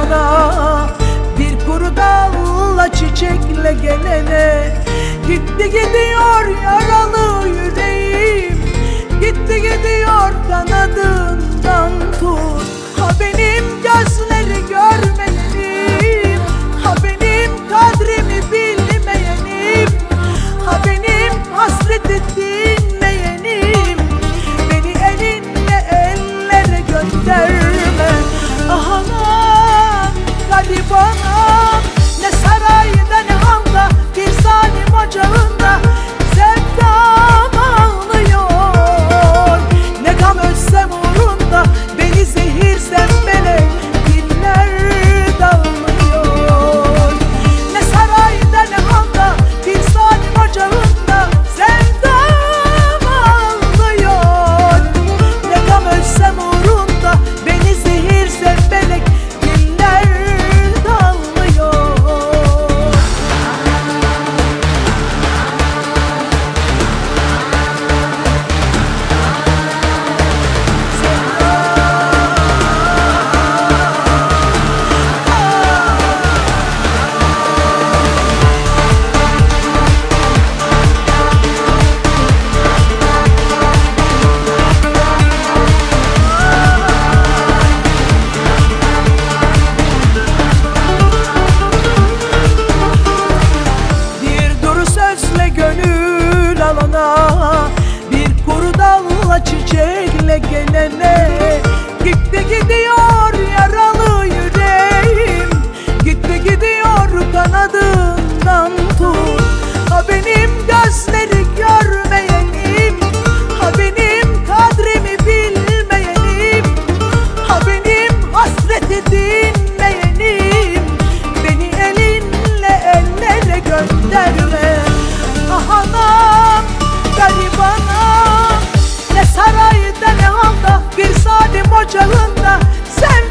alana, bir kuru dalla çiçekle gelene. Gitti gidiyor yaralı yüreğim, gitti gidiyor kanadından tut. Ha benim gözleri görmeyenim, ha benim kadrimi bilmeyenim, ha benim hasreti dinmeyenim. Beni elinle ellere gönderme. Ah anam, garip anam, ne sarayda ne hamda, bir zalim ocağında sevdam ağlıyor. Ne gam ölsem uğrunda, beni zehir zembelek diller dağılıyor. Ne sarayda ne hamda, bir zalim ocağında sevdam ağlıyor. Ne gam ölsem uğrunda, beni zehir zembelek diller dağılıyor. Gönül alana, bir kuru dalla çiçekle gelene. Gitti gidiyor yaralı yüreğim, gitti gidiyor kanadından tut. Ha benim gözleri görmeyenim, ha benim kadrimi bilmeyenim, ha benim hasreti dinmeyenim. Beni elinle ellere gönderme. Ah anam, garip anam, ne sarayda ne halda, bir zalim ocağında